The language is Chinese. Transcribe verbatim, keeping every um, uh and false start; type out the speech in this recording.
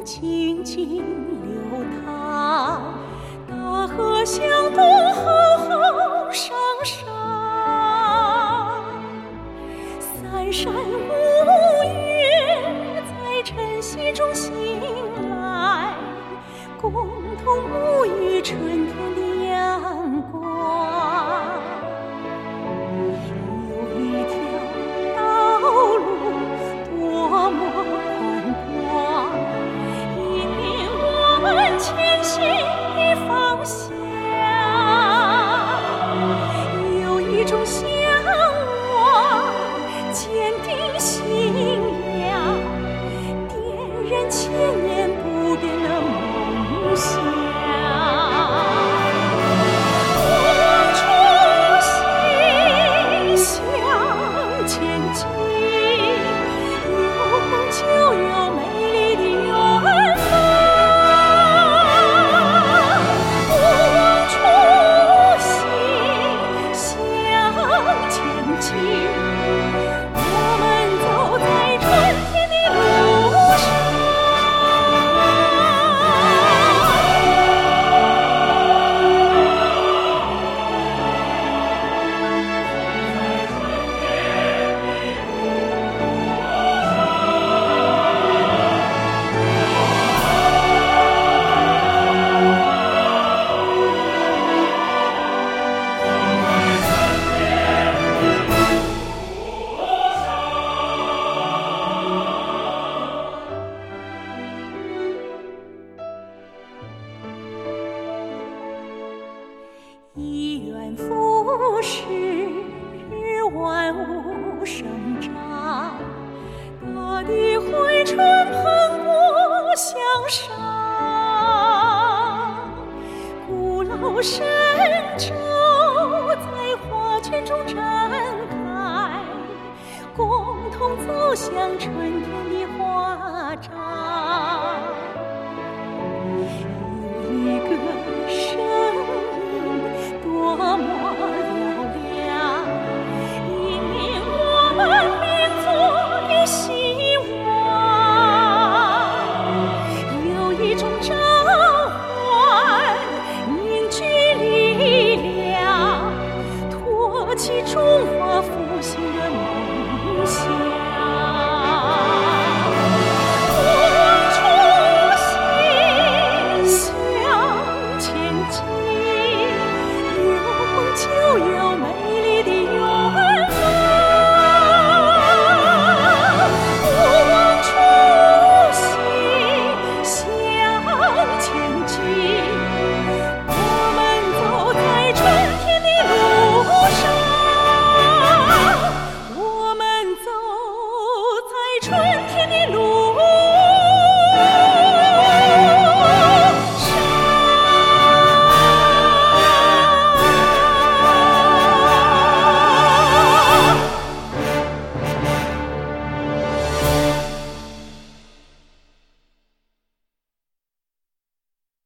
静静流淌，大河向东浩浩汤汤。三山五岳在晨曦中醒来，共同沐浴春天的阳光。有一条道路多么宽广，引领我们前行的方向。有一种向往，坚定信仰，点燃千年不变的梦想。一元复始，万物生长，大地汇成蓬勃向上。古老神州在花圈中展开，共同走向春天的花